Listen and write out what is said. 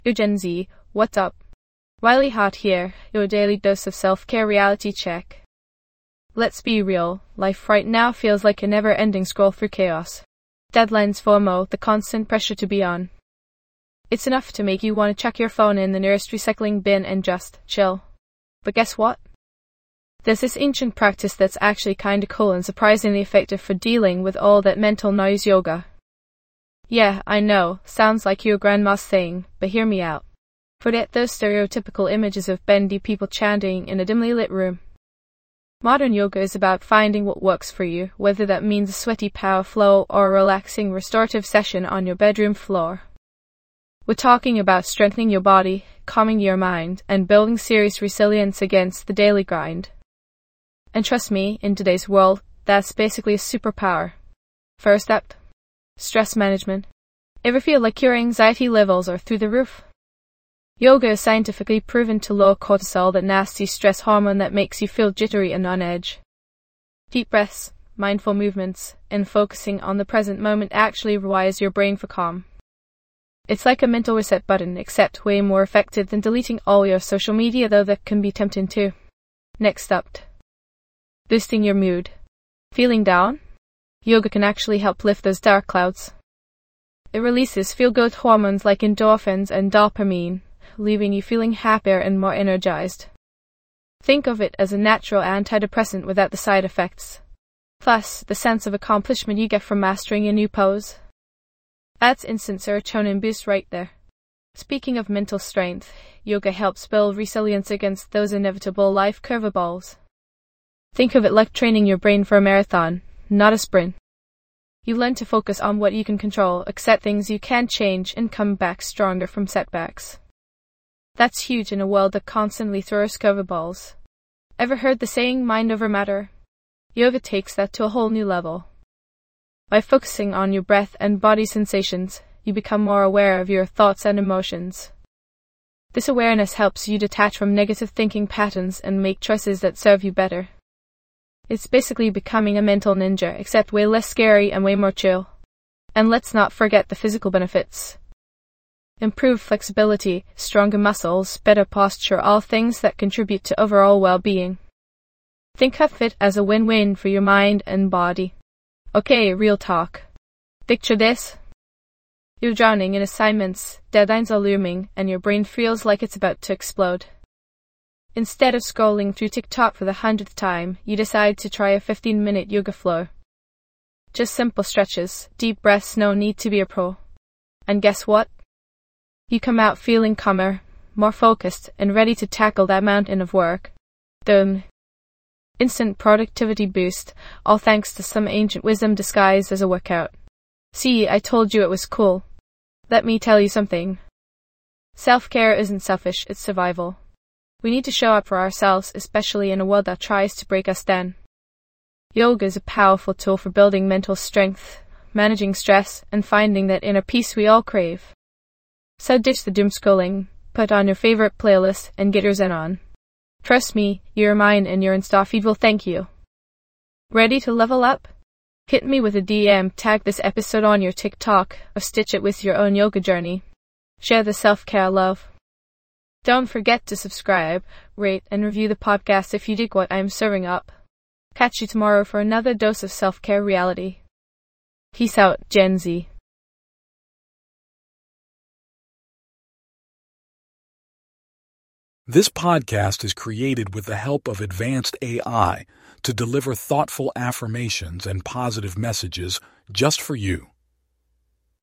Yo Gen Z, what's up? Wiley Hot here, your daily dose of self-care reality check. Let's be real, life right now feels like a never-ending scroll through chaos. Deadlines, FOMO, the constant pressure to be on. It's enough to make you want to chuck your phone in the nearest recycling bin and just chill. But guess what? There's this ancient practice that's actually kinda cool and surprisingly effective for dealing with all that mental noise: yoga. Yeah, I know, sounds like your grandma's saying, but hear me out. Forget those stereotypical images of bendy people chanting in a dimly lit room. Modern yoga is about finding what works for you, whether that means a sweaty power flow or a relaxing restorative session on your bedroom floor. We're talking about strengthening your body, calming your mind, and building serious resilience against the daily grind. And trust me, in today's world, that's basically a superpower. First up, stress management. Ever feel like your anxiety levels are through the roof? Yoga is scientifically proven to lower cortisol, that nasty stress hormone that makes you feel jittery and on edge. Deep breaths, mindful movements, and focusing on the present moment actually rewires your brain for calm. It's like a mental reset button, except way more effective than deleting all your social media, though that can be tempting too. Next up, boosting your mood. Feeling down? Yoga can actually help lift those dark clouds. It releases feel-good hormones like endorphins and dopamine, leaving you feeling happier and more energized. Think of it as a natural antidepressant without the side effects. Plus, the sense of accomplishment you get from mastering a new pose. That's instant serotonin boost right there. Speaking of mental strength, yoga helps build resilience against those inevitable life curveballs. Think of it like training your brain for a marathon, not a sprint. You learn to focus on what you can control, accept things you can't change, and come back stronger from setbacks. That's huge in a world that constantly throws curveballs. Ever heard the saying, mind over matter? Yoga takes that to a whole new level. By focusing on your breath and body sensations, you become more aware of your thoughts and emotions. This awareness helps you detach from negative thinking patterns and make choices that serve you better. It's basically becoming a mental ninja, except way less scary and way more chill. And let's not forget the physical benefits. Improved flexibility, stronger muscles, better posture, all things that contribute to overall well-being. Think of it as a win-win for your mind and body. Okay, real talk. Picture this. You're drowning in assignments, deadlines are looming, and your brain feels like it's about to explode. Instead of scrolling through TikTok for the 100th time, you decide to try a 15-minute yoga flow. Just simple stretches, deep breaths, no need to be a pro. And guess what? You come out feeling calmer, more focused, and ready to tackle that mountain of work. Boom. Instant productivity boost, all thanks to some ancient wisdom disguised as a workout. See, I told you it was cool. Let me tell you something. Self-care isn't selfish, it's survival. We need to show up for ourselves, especially in a world that tries to break us down. Yoga is a powerful tool for building mental strength, managing stress, and finding that inner peace we all crave. So ditch the doom scrolling, put on your favorite playlist, and get your zen on. Trust me, your mind and your Insta feed will thank you. Ready to level up? Hit me with a DM, tag this episode on your TikTok, or stitch it with your own yoga journey. Share the self-care love. Don't forget to subscribe, rate, and review the podcast if you dig what I'm serving up. Catch you tomorrow for another dose of self-care reality. Peace out, Gen Z. This podcast is created with the help of advanced AI to deliver thoughtful affirmations and positive messages just for you.